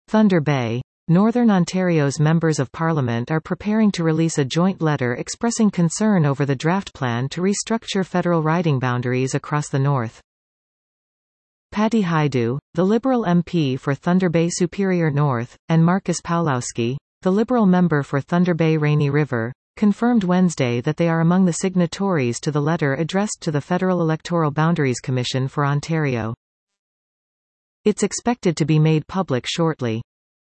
Thunder Bay. Northern Ontario's Members of Parliament are preparing to release a joint letter expressing concern over the draft plan to restructure federal riding boundaries across the north. Patty Hajdu, the Liberal MP for Thunder Bay Superior North, and Marcus Pawlowski, the Liberal member for Thunder Bay Rainy River, confirmed Wednesday that they are among the signatories to the letter addressed to the Federal Electoral Boundaries Commission for Ontario. It's expected to be made public shortly.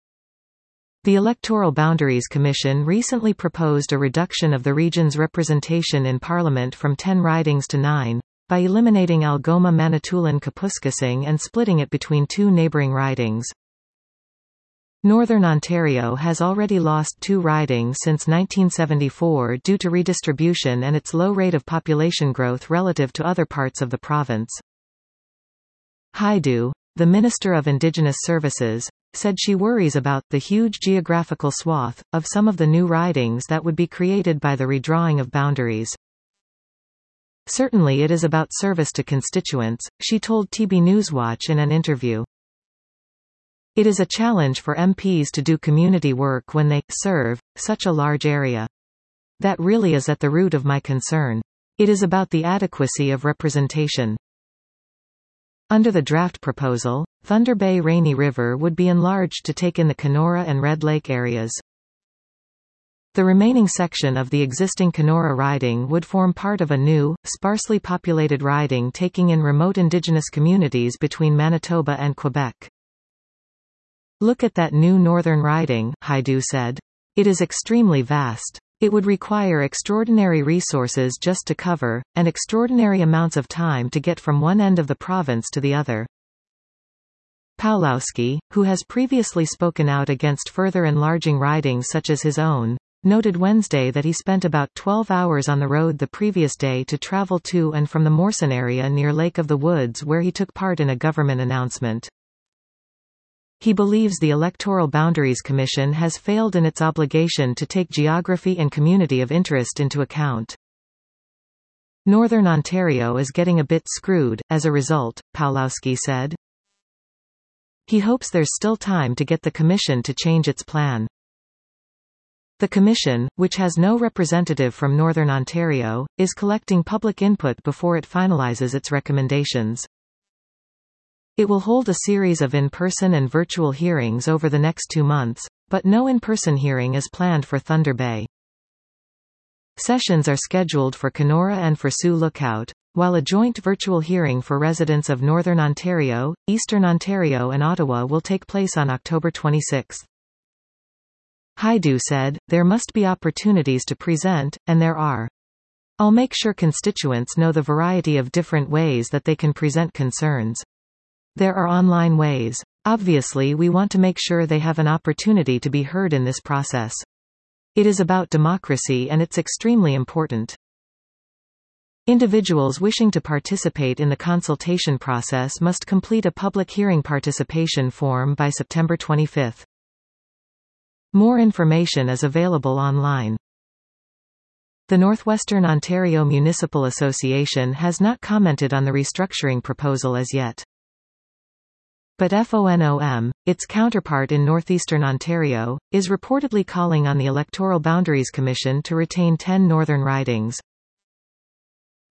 The Electoral Boundaries Commission recently proposed a reduction of the region's representation in Parliament from 10 ridings to 9, by eliminating Algoma Manitoulin Kapuskasing and splitting it between 2 neighbouring ridings. Northern Ontario has already lost 2 ridings since 1974 due to redistribution and its low rate of population growth relative to other parts of the province. Hajdu, the Minister of Indigenous Services, said she worries about the huge geographical swath of some of the new ridings that would be created by the redrawing of boundaries. Certainly it is about service to constituents, she told TB Newswatch in an interview. It is a challenge for MPs to do community work when they serve such a large area. That really is at the root of my concern. It is about the adequacy of representation. Under the draft proposal, Thunder Bay Rainy River would be enlarged to take in the Kenora and Red Lake areas. The remaining section of the existing Kenora riding would form part of a new, sparsely populated riding taking in remote Indigenous communities between Manitoba and Quebec. Look at that new northern riding, Hajdu said. It is extremely vast. It would require extraordinary resources just to cover, and extraordinary amounts of time to get from one end of the province to the other. Pawlowski, who has previously spoken out against further enlarging ridings such as his own, noted Wednesday that he spent about 12 hours on the road the previous day to travel to and from the Morrison area near Lake of the Woods where he took part in a government announcement. He believes the Electoral Boundaries Commission has failed in its obligation to take geography and community of interest into account. Northern Ontario is getting a bit screwed, as a result, Pawlowski said. He hopes there's still time to get the Commission to change its plan. The Commission, which has no representative from Northern Ontario, is collecting public input before it finalizes its recommendations. It will hold a series of in-person and virtual hearings over the next 2 months, but no in-person hearing is planned for Thunder Bay. Sessions are scheduled for Kenora and for Sioux Lookout, while a joint virtual hearing for residents of Northern Ontario, Eastern Ontario and Ottawa will take place on October 26. Hajdu said, there must be opportunities to present, and there are. I'll make sure constituents know the variety of different ways that they can present concerns. There are online ways. Obviously we want to make sure they have an opportunity to be heard in this process. It is about democracy and it's extremely important. Individuals wishing to participate in the consultation process must complete a public hearing participation form by September 25. More information is available online. The Northwestern Ontario Municipal Association has not commented on the restructuring proposal as yet. But FONOM, its counterpart in northeastern Ontario, is reportedly calling on the Electoral Boundaries Commission to retain 10 northern ridings.